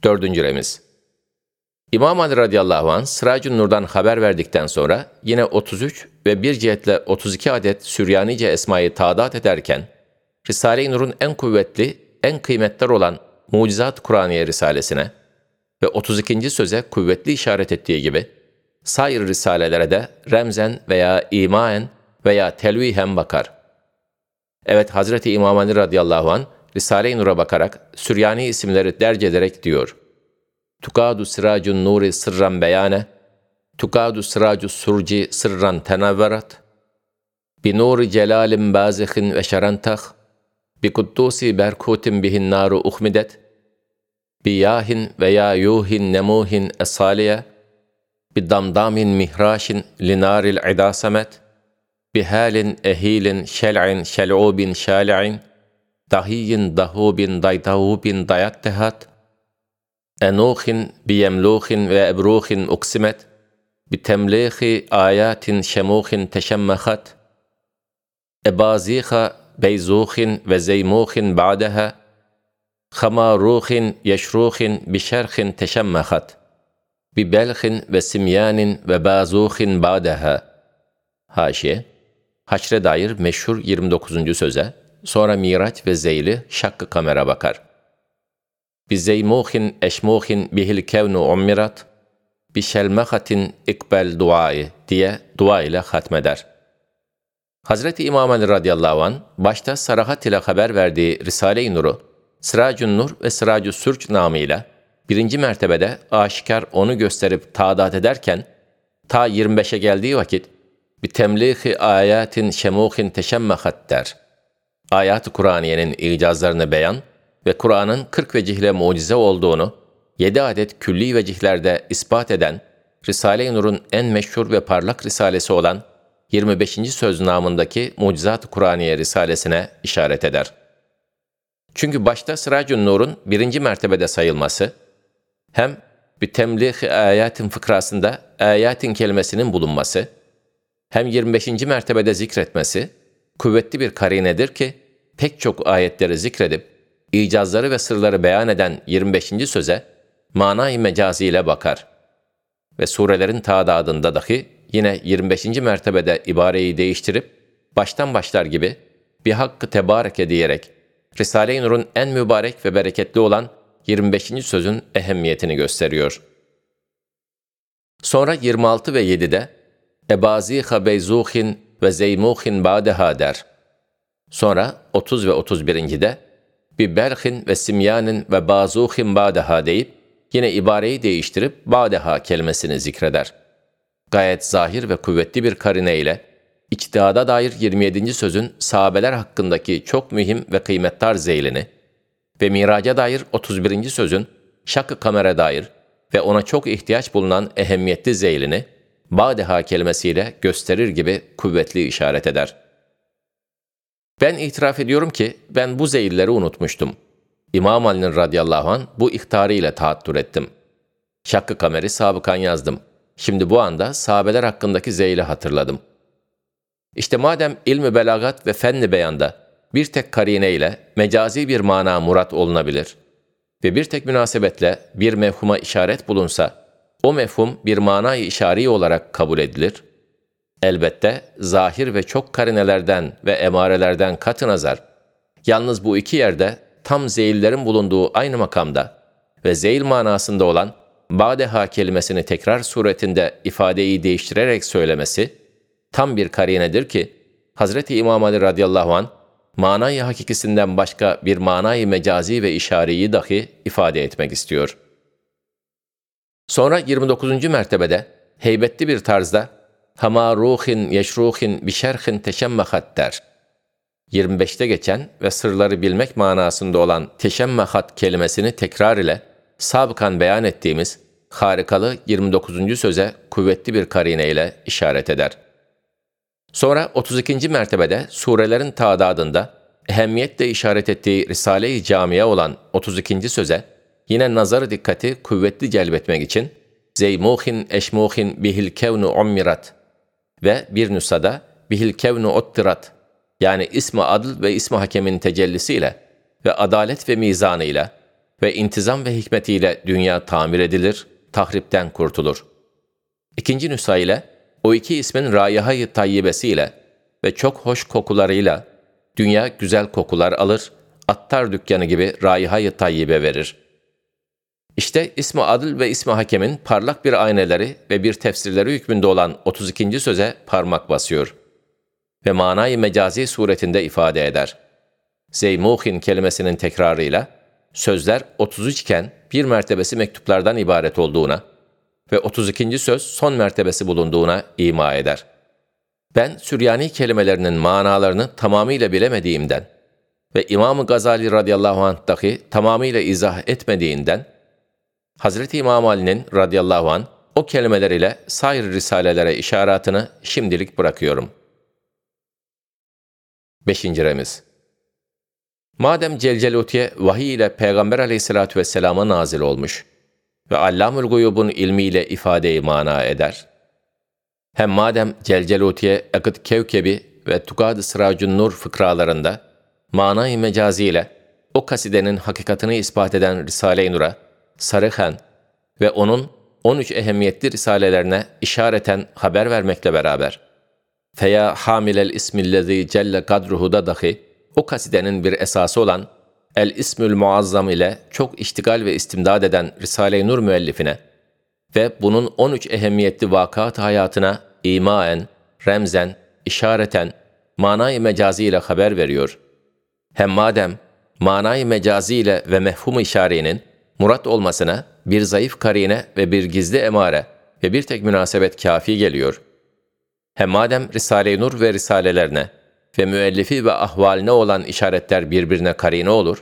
4. remiz. İmam Ali radıyallahu anh Sıracun Nur'dan haber verdikten sonra yine 33 ve bir cihetle 32 adet Süryanice esmayı taadat ederken, Risale-i Nur'un en kuvvetli, en kıymetli olan Mucizat Kur'aniye Risalesine ve 32. söze kuvvetli işaret ettiği gibi, sair risalelere de remzen veya imaen veya telvihen bakar. Evet, Hazreti İmam Ali radıyallahu anh Risale-i Nur'a bakarak Süryani isimleri derc ederek diyor: Tukadu siracun nuri sırran beyane, tukadu siracu surci sırran tenavverat, bi nuri celalim bazihin ve şerentah, bi kuddusi berkutin bihin naru uhmidet, bi yahin veya yuhin nemuhin esaliye, bi damdamin mihraşin linaril idasamet, bi halin ehilin şel'in şel'ubin şali'in, dahiyyin dahubin daydahubin dayattehat, enuhin biyemluhin ve ebruhin uksimet, bitemlihi ayatin şemuhin teşemmehat, ebaziha beyzuhin ve zeymuhin ba'deha, khamaruhin yeşruhin bişerhin teşemmehat, bibelhin ve simyanin ve bazuhin ba'deha. Haşiye, haşre dair meşhur 29. söze, sonra Miraç ve Zeyli şakkı kamera bakar. Bizeymuhin eşmuhin bihil kevnu ummirat, bişelmehatin ikbel duayı diye dua ile hatmeder. Hazreti İmam Ali radıyallahu anh başta sarahat ile haber verdiği Risale-i Nur'u Sıracun Nur ve Sıracu Sürç namıyla birinci mertebede aşikar onu gösterip taadat ederken, ta 25'e geldiği vakit bir temlihi ayatin şemuhin teşemmehat der. Ayat-ı Kur'aniyenin icazlarını beyan ve Kur'an'ın 40 vecihle mucize olduğunu 7 adet külli vecihlerde ispat eden Risale-i Nur'un en meşhur ve parlak risalesi olan 25. söz namındaki Mucizat-ı Kur'aniye risalesine işaret eder. Çünkü başta Sıracun Nur'un 1. mertebede sayılması, hem bir temlihi ayatin fıkrasında ayatin kelimesinin bulunması, hem 25. mertebede zikretmesi, kuvvetli bir karinedir ki, pek çok ayetleri zikredip, icazları ve sırları beyan eden 25. söze, manay mecazi ile bakar. Ve surelerin tadadında dahi yine 25. mertebede ibareyi değiştirip, baştan başlar gibi, bir hakkı tebareke diyerek, Risale-i Nur'un en mübarek ve bereketli olan 25. sözün ehemmiyetini gösteriyor. Sonra 26 ve 7'de, ebaziha beyzuhin ve zeymuhin ba'deha der. Sonra 30 ve 31'de bir berhin ve simyanin ve bazuhin ba'deha deyip yine ibareyi değiştirip ba'deha kelimesini zikreder. Gayet zahir ve kuvvetli bir karine ile içtihada dair 27. sözün sahabeler hakkındaki çok mühim ve kıymetdar zeylini ve miraca dair 31. sözün şak-ı kamera dair ve ona çok ihtiyaç bulunan ehemmiyetli zeylini ba'deha kelimesiyle gösterir gibi kuvvetli işaret eder. Ben itiraf ediyorum ki ben bu zeyilleri unutmuştum. İmam Ali'nin radıyallahu anh bu ihtarıyla taattür ettim. Şak-ı kameri sabıkan yazdım. Şimdi bu anda sahabeler hakkındaki zeyli hatırladım. İşte madem ilmi belagat ve fenni beyanda bir tek karine ile mecazi bir mana murat olunabilir ve bir tek münasebetle bir mefhuma işaret bulunsa, o mefhum bir manayı işari olarak kabul edilir. Elbette zahir ve çok karinelerden ve emarelerden katı nazar, yalnız bu iki yerde tam zeyillerin bulunduğu aynı makamda ve zeyil manasında olan ba'deha kelimesini tekrar suretinde ifadeyi değiştirerek söylemesi tam bir karinedir ki Hazreti İmam Ali radıyallahu anh manayı hakikisinden başka bir manayı mecazi ve işariyi dahi ifade etmek istiyor. Sonra 29. mertebede heybetli bir tarzda hamaruhin yeşruhin bişerhin teşemmehat der. 25'te geçen ve sırları bilmek manasında olan teşemmehat kelimesini tekrar ile sabıkan beyan ettiğimiz harikalı 29. söze kuvvetli bir karine ile işaret eder. Sonra 32. mertebede surelerin tadadında ehemmiyetle işaret ettiği Risale-i Camiye olan 32. söze yine nazarı dikkati kuvvetli celbetmek için zeymuhin eşmuhin bihil kevnu ummirat ve bir nüshada bihil kevnu ottirat, yani ismi adl ve ismi hakemin tecellisiyle ve adalet ve mizanıyla ve intizam ve hikmetiyle dünya tamir edilir, tahripten kurtulur. İkinci nüsha ile o iki ismin raiha-i tayyibesiyle ve çok hoş kokularıyla dünya güzel kokular alır, attar dükkanı gibi raiha-i tayyibe verir. İşte İsmi Adıl ve İsmi Hakem'in parlak bir ayneleri ve bir tefsirleri hükmünde olan 32. söze parmak basıyor ve manayı mecazi suretinde ifade eder. Zeymuhin kelimesinin tekrarıyla sözler 33 iken bir mertebesi mektuplardan ibaret olduğuna ve 32. söz son mertebesi bulunduğuna ima eder. Ben Süryani kelimelerinin manalarını tamamıyla bilemediğimden ve İmam-ı Gazali radıyallahu anh dahi tamamıyla izah etmediğinden, Hazreti İmam Ali'nin radıyallahu anh o kelimeler ile sair risalelere işaretini şimdilik bırakıyorum. 5. remiz. Madem Celcelutiye vahiy ile Peygamber aleyhissalatü vesselama nazil olmuş ve Allamül Guyub'un ilmiyle ifade-i mana eder, hem madem Celcelutiye Akıt Kevkebi ve Tukad-ı Sıracun Nur fıkralarında mana-i mecazi ile o kasidenin hakikatini ispat eden Risale-i Nur'a sarıhen ve onun 13 ehemmiyetli risalelerine işareten haber vermekle beraber feya hamilel ismillezî celle kadruhu'da dahi o kasidenin bir esası olan El-İsmül Muazzam ile çok iştigal ve istimdad eden Risale-i Nur müellifine ve bunun 13 ehemmiyetli vakat hayatına imaen, remzen, işareten, manay-ı mecazi ile haber veriyor. Hem madem manay-ı mecazi ile ve mefhum-ı işarenin murat olmasına bir zayıf karine ve bir gizli emare ve bir tek münasebet kafi geliyor. Hem madem Risale-i Nur ve risalelerine ve müellifi ve ahvaline olan işaretler birbirine karine olur,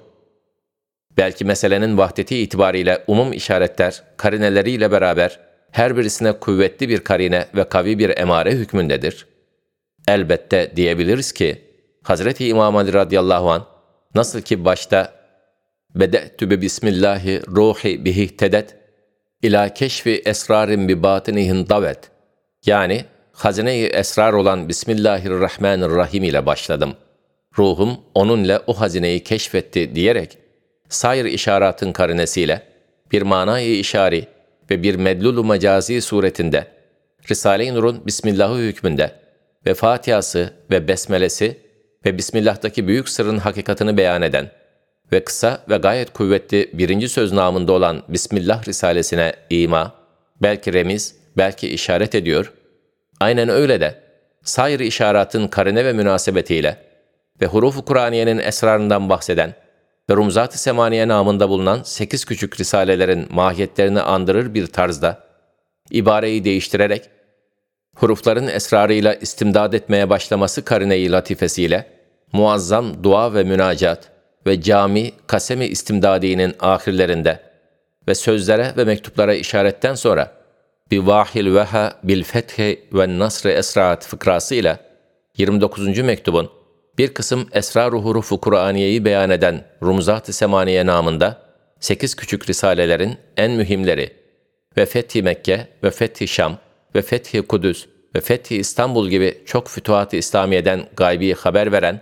belki meselenin vahdeti itibariyle umum işaretler karineleriyle beraber her birisine kuvvetli bir karine ve kavi bir emare hükmündedir. Elbette diyebiliriz ki, Hazreti İmam Ali radıyallahu anh nasıl ki başta bede'tü bi bismillahi ruhi bihihtedet ila keşfi esrarin bi batinihin davet, yani hazine-i esrar olan Bismillahirrahmanirrahim ile başladım. Ruhum onunla o hazineyi keşfetti diyerek, sair işaratın karinesiyle bir manayı işari ve bir medlul-u mecazi suretinde Risale-i Nur'un Bismillah'ı hükmünde ve Fatihası ve Besmelesi ve Bismillah'taki büyük sırrın hakikatini beyan eden ve kısa ve gayet kuvvetli birinci söz namında olan Bismillah Risalesine ima, belki remiz, belki işaret ediyor. Aynen öyle de sair işaratın karine ve münasebetiyle ve huruf-u Kur'aniyenin esrarından bahseden ve Rumzat-ı Semaniye namında bulunan 8 küçük risalelerin mahiyetlerini andırır bir tarzda ibareyi değiştirerek hurufların esrarıyla istimdad etmeye başlaması karine-i latifesiyle muazzam dua ve münacat ve cami kasem-i istimdadi'nin ahirlerinde ve sözlere ve mektuplara işaretten sonra bivahil veha bil fethi ve nasr esraat fıkrasıyla 29. mektubun bir kısım esrar-ı hurufu Kur'aniyeyi beyan eden Rumzat-ı Semaniye namında 8 küçük risalelerin en mühimleri ve Fethi Mekke ve Fethi Şam ve Fethi Kudüs ve Fethi İstanbul gibi çok fütuhat-ı İslamiye'den gaybi haber veren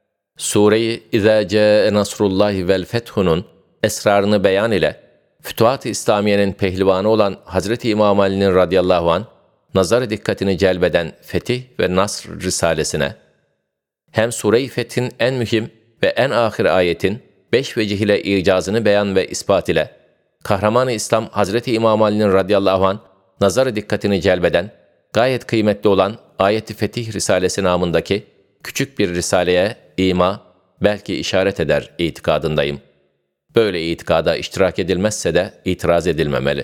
Sure-i İzâ câe nasrullâhi vel fethunun esrarını beyan ile Fütuhat-ı İslamiye'nin pehlivanı olan Hazreti İmam Ali'nin radıyallahu anh nazar dikkatini celbeden Fetih ve Nasr risalesine hem Sure-i Fetih'in en mühim ve en ahir ayetin 5 vecih ile icazını beyan ve ispat ile Kahraman-ı İslam Hazreti İmam Ali'nin radıyallahu anh nazar dikkatini celbeden gayet kıymetli olan Ayet-i Fetih Risalesi namındaki küçük bir risaleye ima, belki işaret eder itikadındayım. Böyle itikada iştirak edilmezse de itiraz edilmemeli.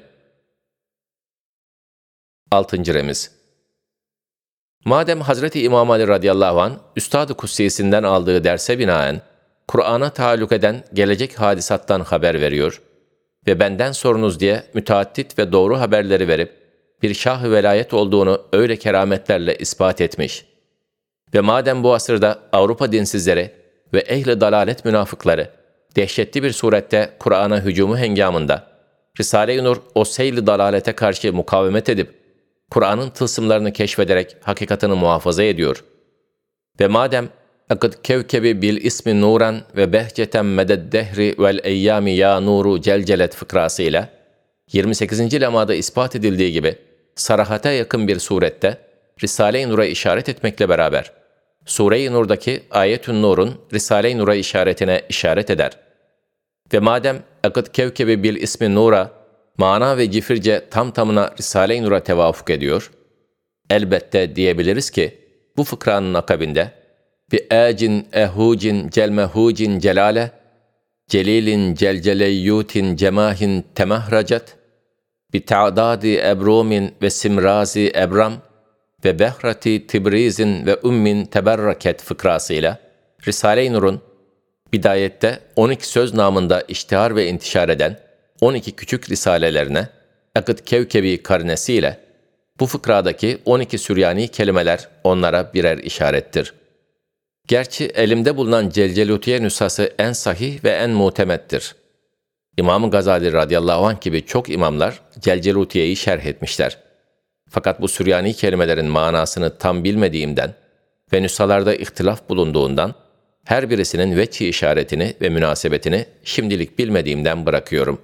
6. remiz. Madem Hazreti İmam Ali radıyallahu anh Üstad-ı Kudsisinden aldığı derse binaen Kur'an'a taalluk eden gelecek hadisattan haber veriyor ve benden sorunuz diye müteaddit ve doğru haberleri verip bir şah-ı velayet olduğunu öyle kerametlerle ispat etmiş ve madem bu asırda Avrupa dinsizleri ve ehl-i dalalet münafıkları dehşetli bir surette Kur'an'a hücumu hengamında Risale-i Nur o seyl-i dalalete karşı mukavemet edip Kur'an'ın tılsımlarını keşfederek hakikatını muhafaza ediyor ve madem اَقِدْ kevkebi bil ismi nuran ve behceten meded dehri vel eyyami ya nuru celcelet fıkrasıyla 28. lemada ispat edildiği gibi sarahate yakın bir surette Risale-i Nur'a işaret etmekle beraber Sure-i Nur'daki Ayetün Nur'un Risale-i Nur'a işaretine işaret eder. Ve madem اَقِدْ kevkebi bil ismi nura mana ve cifirce tam tamına Risale-i Nur'a tevafuk ediyor, elbette diyebiliriz ki bu fıkranın akabinde bi âcin ehûcin celmehûcin celale celilin celceleyyûtin cemahin temahracat bi ta'dadi ebrumin ve simrazi ebram ve behrati tibrizin ve ummin teberraket fıkrasıyla Risale-i Nur'un bidayette 12 söz namında iştihar ve intişar eden 12 küçük risalelerine Eqid Kevkebi karinesiyle bu fıkradaki 12 Süryani kelimeler onlara birer işarettir. Gerçi elimde bulunan Celcelutiye nüshası en sahih ve en mutemettir. İmam-ı Gazali radıyallahu anh gibi çok imamlar Celcelutiye'yi şerh etmişler. Fakat bu Süryani kelimelerin manasını tam bilmediğimden ve nüshalarda ihtilaf bulunduğundan her birisinin veçhi işaretini ve münasebetini şimdilik bilmediğimden bırakıyorum.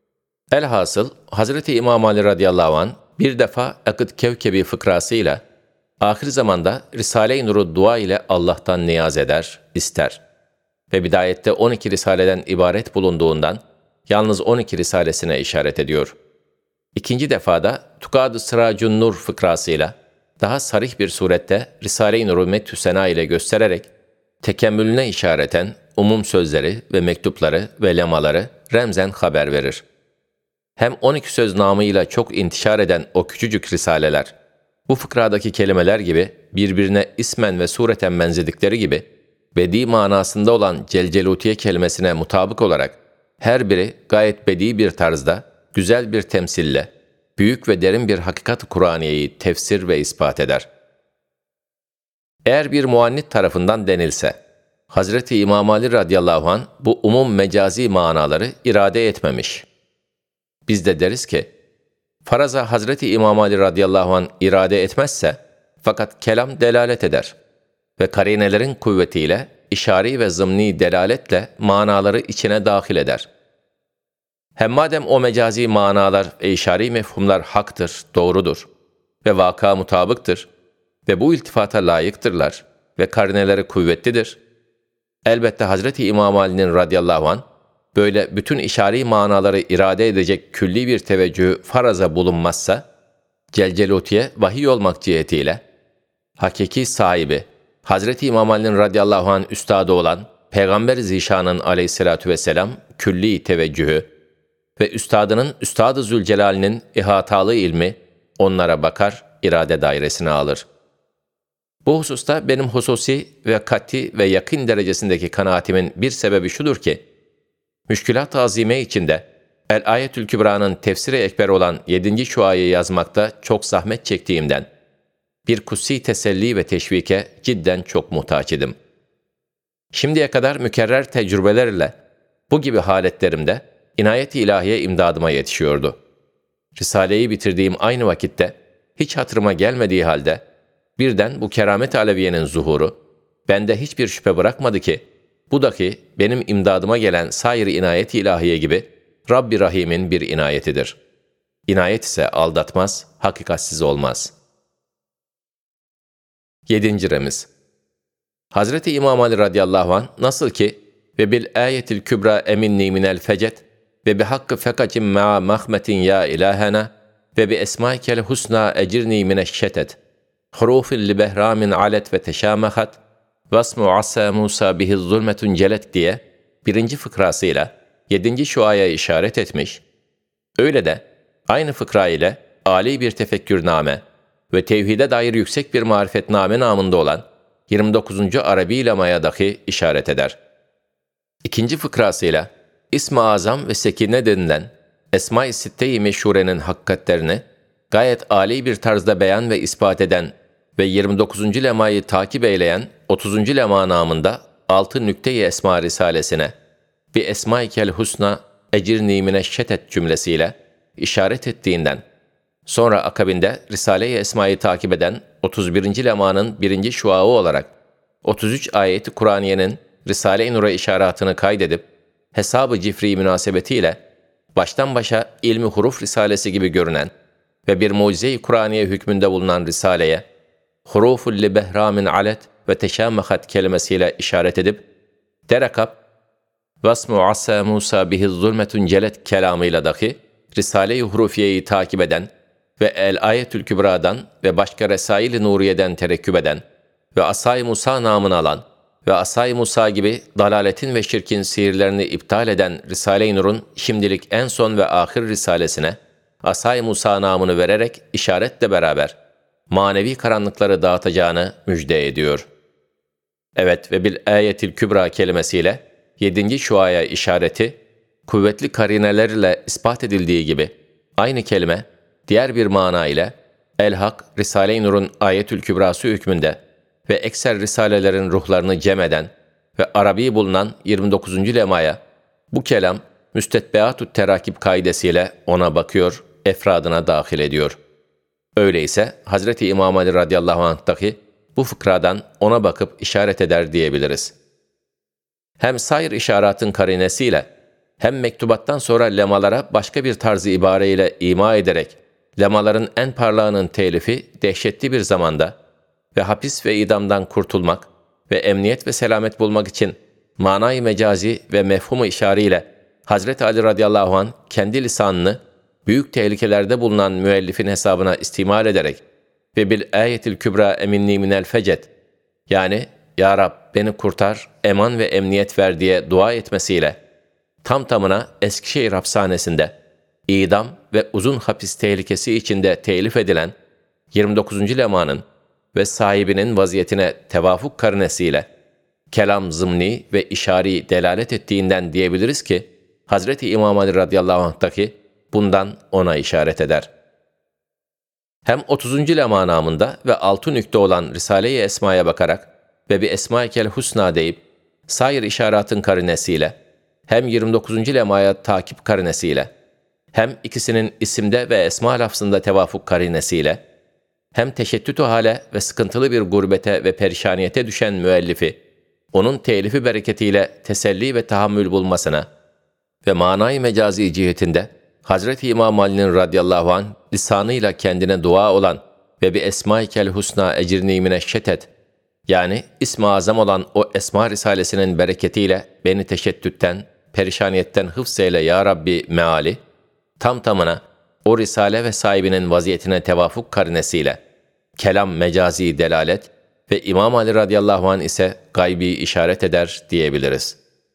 Elhasıl Hazreti İmam Ali radıyallahu anh bir defa Eqid Kevkebi fıkrasıyla ahir zamanda Risale-i Nur'u dua ile Allah'tan niyaz eder, ister. Ve bidayette 12 risaleden ibaret bulunduğundan yalnız 12 risalesine işaret ediyor. İkinci defada Tukad-ı Sıracun Nur fıkrasıyla daha sarih bir surette Risale-i Nur'u methü sena ile göstererek tekemmülüne işareten umum sözleri ve mektupları ve lemaları remzen haber verir. Hem 12 söz namıyla çok intişar eden o küçücük risaleler, bu fıkradaki kelimeler gibi birbirine ismen ve sureten benzedikleri gibi, bedi manasında olan Celcelutiye kelimesine mutabık olarak, her biri gayet bedi bir tarzda, güzel bir temsille, büyük ve derin bir hakikat-ı Kur'aniyeyi tefsir ve ispat eder. Eğer bir muannit tarafından denilse, Hazreti İmam Ali radıyallahu anh bu umum mecazi manaları irade etmemiş. Biz de deriz ki, faraza Hazreti İmam Ali radıyallahu anh irade etmezse, fakat kelam delalet eder ve karinelerin kuvvetiyle, işari ve zımni delaletle manaları içine dahil eder. Hem madem o mecazi manalar ve işari mefhumlar haktır, doğrudur ve vaka mutabıktır ve bu iltifata layıktırlar ve karineleri kuvvetlidir, elbette Hazreti İmam Ali'nin radıyallahu anh, böyle bütün işari manaları irade edecek külli bir teveccühü faraza bulunmazsa, Celcelutiye vahiy olmak cihetiyle, hakiki sahibi, Hazreti İmam Ali'nin radıyallahu anh üstadı olan Peygamber-i Zişan'ın aleyhissalatu vesselam külli teveccühü ve üstadının Üstad-ı Zülcelal'inin ihatalı ilmi onlara bakar, irade dairesine alır. Bu hususta benim hususi ve kat'i ve yakın derecesindeki kanaatimin bir sebebi şudur ki, Müşkülat-ı Azime içinde El-Ayetül Kübra'nın tefsiri ekber olan 7. şuayı yazmakta çok zahmet çektiğimden, bir kutsi teselli ve teşvike cidden çok muhtaç idim. Şimdiye kadar mükerrer tecrübelerle bu gibi haletlerimde inayet-i ilahiye imdadıma yetişiyordu. Risaleyi bitirdiğim aynı vakitte hiç hatırıma gelmediği halde birden bu keramet-i aleviyenin zuhuru bende hiçbir şüphe bırakmadı ki bu dahi benim imdadıma gelen sair inayet-i ilahiye gibi Rabbi Rahim'in bir inayetidir. İnayet ise aldatmaz, hakikatsiz olmaz. 7. remiz. Hazreti İmam Ali radıyallahu anh nasıl ki ve bil ayetil kübra eminni minel fecet ve bi hakkı fekacim ma'a mahmetin ya ilahena ve bi esmaikel husna ecirni mineşşetet hurufin li behramin alet ve teşamahat vasmu asa Musa bihi zulmetun celet diye 1. fıkrasıyla 7. şuaya işaret etmiş. Öyle de aynı fıkra ile âli bir tefekkürname ve tevhide dair yüksek bir marifetname namında olan 29. Arabi lemaya dahi işaret eder. 2. fıkrasıyla İsm-i Azam ve Sekine denilen Esma-i Sitte-i Meşhure'nin hakikatlerini gayet âli bir tarzda beyan ve ispat eden ve 29. lemayı takip eyleyen 30. lema namında 6 nükte-i Esma Risalesine bir Esma-ikel Husna ecirni mineşşetet cümlesiyle işaret ettiğinden, sonra akabinde Risale-i Esma'yı takip eden 31. lemanın 1. şuağı olarak 33 ayeti Kur'aniyenin Risale-i Nur'a işaretini kaydedip, Hesab-ı Cifri münasebetiyle baştan başa ilmi huruf risalesi gibi görünen ve bir mucize-i Kur'aniye hükmünde bulunan risaleye, huruful li behramin alet ve teşâmehat kelimesiyle işaret edip, derekap, vasmu assa Musa bihi zulmetun celet kelamıyla dahi Risale-i Hurufiye'yi takip eden ve El-Ayetül Kübra'dan ve başka Resail-i Nuriye'den terekküp eden ve Asay-ı Musa namını alan ve Asay-ı Musa gibi dalaletin ve şirkin sihirlerini iptal eden Risale-i Nur'un şimdilik en son ve ahir risalesine Asay-ı Musa namını vererek işaretle beraber manevi karanlıkları dağıtacağını müjde ediyor. Evet ve bil Ayetül Kübra kelimesiyle 7. şuaya işareti, kuvvetli karinelerle ispat edildiği gibi, aynı kelime, diğer bir mana ile, El-Hak, Risale-i Nur'un Ayetül Kübrası hükmünde ve ekser risalelerin ruhlarını cem eden ve Arabi bulunan 29. lemaya, bu kelam, müstetbeatü terakip kaidesiyle ona bakıyor, efradına dahil ediyor. Öyleyse, Hazreti İmam Ali radıyallahu anh'taki bu fıkradan ona bakıp işaret eder diyebiliriz. Hem sair işaretin karinesiyle, hem mektubattan sonra lemalara başka bir tarzı ibareyle ima ederek, lemaların en parlağının telifi dehşetli bir zamanda ve hapis ve idamdan kurtulmak ve emniyet ve selamet bulmak için manayı mecazi ve mefhumu işariyle Hazreti Ali radıyallahu anh kendi lisanını büyük tehlikelerde bulunan müellifin hesabına istimal ederek ve bil Ayetül Kübra eminni minel fecet, yani Ya Rab beni kurtar, eman ve emniyet ver diye dua etmesiyle tam tamına Eskişehir hapishanesinde idam ve uzun hapis tehlikesi içinde telif edilen 29. lemanın ve sahibinin vaziyetine tevafuk karinesiyle kelam zımni ve işari delalet ettiğinden diyebiliriz ki Hazreti İmam Ali radıyallahu anh'taki bundan ona işaret eder. Hem 30. lema namında ve 6 nükte olan Risale-i Esma'ya bakarak ve bir Esma-i Husna deyip sair işaretin karinesiyle hem 29. lemaya takip karinesiyle hem ikisinin isimde ve esma lafzında tevafuk karinesiyle hem teşettütü hale ve sıkıntılı bir gurbete ve perişaniyete düşen müellifi onun telifi bereketiyle teselli ve tahammül bulmasına ve manayı mecazi cihetinde Hazreti İmam Ali'nin radıyallahu anh lisanıyla kendine dua olan ve bir Esma-i Husna ecirni mineşşetet, yani İsm-i Azam olan o Esma Risalesi'nin bereketiyle beni teşettütten, perişaniyetten hıfzeyle ya Rabbi meali, tam tamına o Risale ve sahibinin vaziyetine tevafuk karinesiyle, kelam mecazi delalet ve İmam Ali radıyallahu anh ise gaybi işaret eder diyebiliriz.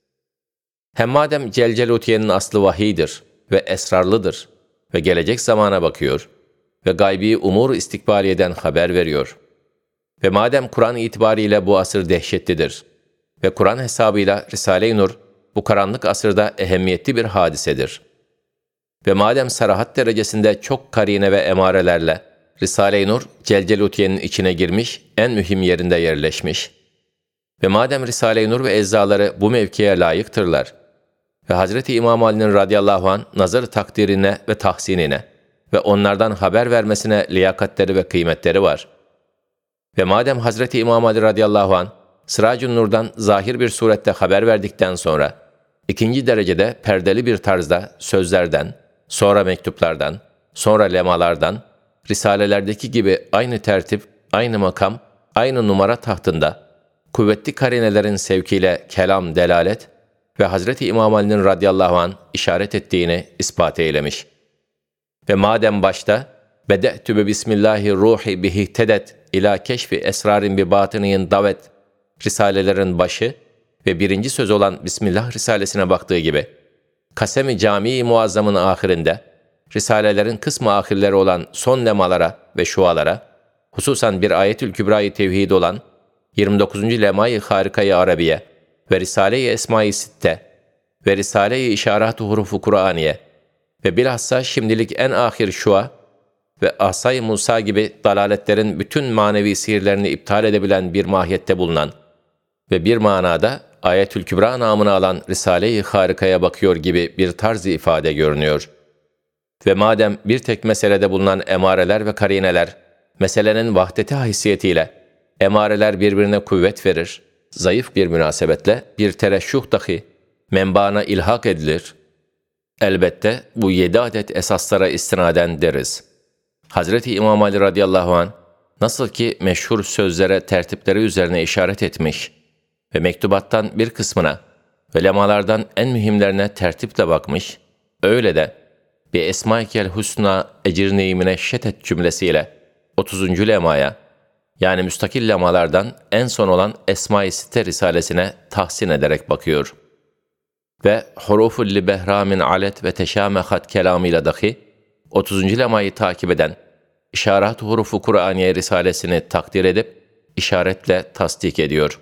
Hem madem Celcelutiye'nin aslı vahiydir ve esrarlıdır ve gelecek zamana bakıyor ve gaybi umur istikbaliyeden haber veriyor ve madem Kur'an itibariyle bu asır dehşetlidir ve Kur'an hesabıyla Risale-i Nur bu karanlık asırda ehemmiyetli bir hadisedir ve madem sarahat derecesinde çok karine ve emarelerle Risale-i Nur Celcelutiye'nin içine girmiş, en mühim yerinde yerleşmiş ve madem Risale-i Nur ve eczaları bu mevkiye layıktırlar ve Hazreti İmam Ali'nin radıyallahu anh nazar takdirine ve tahsinine ve onlardan haber vermesine liyakatleri ve kıymetleri var. Ve madem Hazreti İmam Ali radıyallahu anh Sıracun Nur'dan zahir bir surette haber verdikten sonra ikinci derecede perdeli bir tarzda sözlerden, sonra mektuplardan, sonra lemalardan, risalelerdeki gibi aynı tertip, aynı makam, aynı numara tahtında kuvvetli karinelerin sevkiyle kelam delalet ve Hazreti İmam Ali'nin radıyallahu anh işaret ettiğini ispat eylemiş. Ve madem başta bede'tü bi bismillahi bihitedet ila keşfi esrarin bi batiniyin davet risalelerin başı ve birinci söz olan Bismillah Risalesine baktığı gibi Kasem-i Cami-i Muazzam'ın ahirinde risalelerin kısmı ahirleri olan son lemalara ve şualara, hususan bir Ayetül Kübra-i Tevhid olan 29. Lemâ-i Harika-i Arabiye ve Risale-i Esma-i Sitte ve Risale-i İşarat-ı Hurufu Kur'aniye ve bilhassa şimdilik en ahir şua ve Asay-ı Musa gibi dalaletlerin bütün manevi sihirlerini iptal edebilen bir mahiyette bulunan ve bir manada Ayetül Kübra namını alan Risale-i Harika'ya bakıyor gibi bir tarz-ı ifade görünüyor. Ve madem bir tek meselede bulunan emareler ve karineler, meselenin vahdeti haysiyetiyle emareler birbirine kuvvet verir, zayıf bir münasebetle bir tereşşuh dahi menbaına ilhak edilir. Elbette bu 7 adet esaslara istinaden deriz. Hazreti İmam Ali radıyallahu anh nasıl ki meşhur sözlere tertipleri üzerine işaret etmiş ve mektubattan bir kısmına ve lemalardan en mühimlerine tertiple bakmış, öyle de bir Esma-i Husna ecir-i müneşşetet cümlesiyle 30. lemaya, yani müstakil lemalardan en son olan Esma-i Sitte Risalesine tahsin ederek bakıyor. Ve huruful li behramin alet ve teşamehat kelamıyla dahi 30. lemayı takip eden İşaret-i Hurufu Kur'aniye Risalesini takdir edip işaretle tasdik ediyor.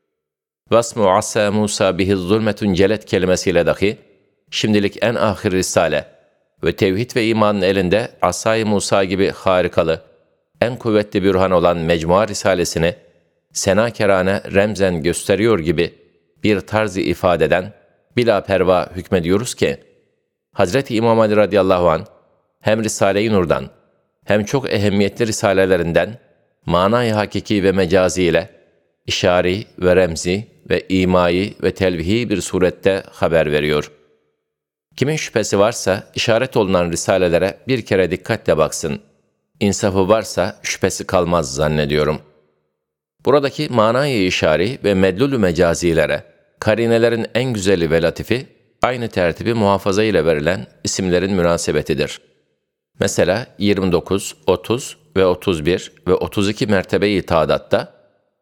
Vasmu assa Musa bihi zulmetun celet kelimesiyle dahi şimdilik en ahir risale ve tevhid ve imanın elinde Asay-ı Musa gibi harikalı, en kuvvetli bürhan olan Mecmua Risalesini senakerane remzen gösteriyor gibi bir tarzı ifadeden bila perva hükmediyoruz ki, Hazreti İmam Ali radıyallahu anh hem Risale-i Nur'dan hem çok ehemmiyetli risalelerinden manayı hakiki ve mecazi ile işari ve remzi ve imai ve telvihi bir surette haber veriyor. Kimin şüphesi varsa işaret olunan risalelere bir kere dikkatle baksın. İnsafı varsa şüphesi kalmaz zannediyorum. Buradaki manayı işari ve medlul-ü mecazilere, karinelerin en güzeli ve latifi, aynı tertibi muhafaza ile verilen isimlerin münasebetidir. Mesela 29, 30 ve 31 ve 32 mertebe-i taadatta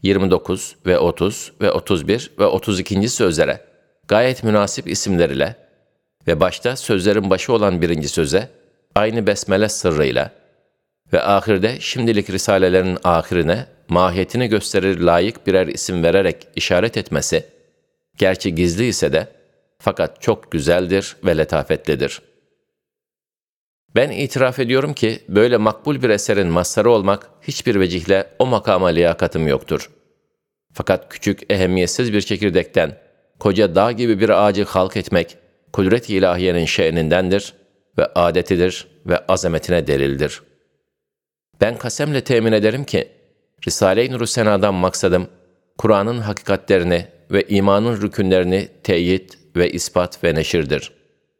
29 ve 30 ve 31 ve 32. sözlere gayet münasip isimler ile ve başta sözlerin başı olan birinci söze aynı besmele sırrıyla ve ahirde şimdilik risalelerin ahirine mahiyetini gösterir layık birer isim vererek işaret etmesi, gerçi gizli ise de fakat çok güzeldir ve letafetlidir. Ben itiraf ediyorum ki böyle makbul bir eserin mazharı olmak hiçbir vecihle o makama liyakatım yoktur. Fakat küçük, ehemmiyetsiz bir çekirdekten koca dağ gibi bir ağacı halk etmek kudret-i ilahiyenin şe'nindendir ve adetidir ve azametine delildir. Ben kasemle temin ederim ki Risale-i Nur-u Sena'dan maksadım Kur'an'ın hakikatlerini ve imanın rükünlerini teyit ve ispat ve neşirdir.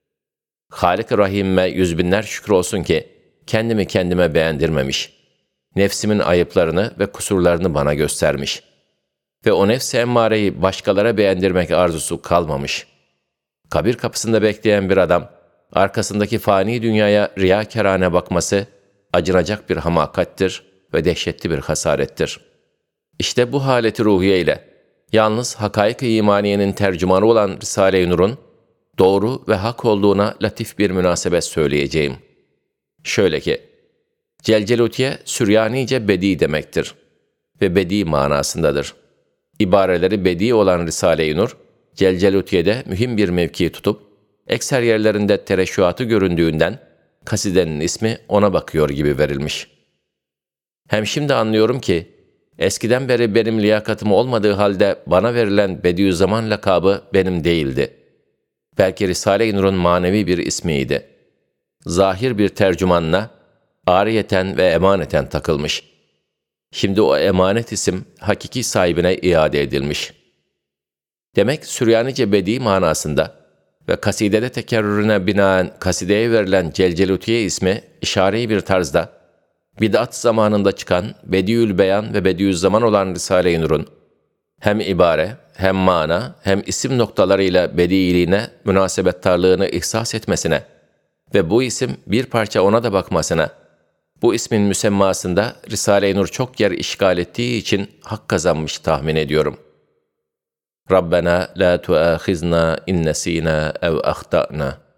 Halik-i Rahim'e yüz binler şükür olsun ki kendimi kendime beğendirmemiş, nefsimin ayıplarını ve kusurlarını bana göstermiş ve o nefs-i emmareyi başkalara beğendirmek arzusu kalmamış. Kabir kapısında bekleyen bir adam, arkasındaki fani dünyaya riyakârane bakması acınacak bir hamakattir ve dehşetli bir hasarettir. İşte bu haleti ruhiye ile yalnız hakaik-i imaniyenin tercümanı olan Risale-i Nur'un doğru ve hak olduğuna latif bir münasebet söyleyeceğim. Şöyle ki, Celcelutiye Süryanice bedi demektir ve bedi manasındadır. İbareleri bedi olan Risale-i Nur, Celcelutiye'de mühim bir mevki tutup, ekser yerlerinde tereşşuatı göründüğünden, kasidenin ismi ona bakıyor gibi verilmiş. Hem şimdi anlıyorum ki, eskiden beri benim liyakatım olmadığı halde bana verilen Bediüzzaman lakabı benim değildi. Belki Risale-i Nur'un manevi bir ismiydi. Zahir bir tercümanla, ariyeten ve emaneten takılmış. Şimdi o emanet isim hakiki sahibine iade edilmiş. Demek Süryanice bedi manasında ve kasidede tekerrürüne binaen kasideye verilen Celcelutiye ismi işareyi bir tarzda, bid'at zamanında çıkan Bediül Beyan ve Bediüzzaman olan Risale-i Nur'un hem ibare, hem mana, hem isim noktalarıyla bediiliğine, münasebettarlığını ihsas etmesine ve bu isim bir parça ona da bakmasına, bu ismin müsemmasında Risale-i Nur çok yer işgal ettiği için hak kazanmış tahmin ediyorum. Rabbena la tuâkhizna in nesînâ ev ahtâ'nâ.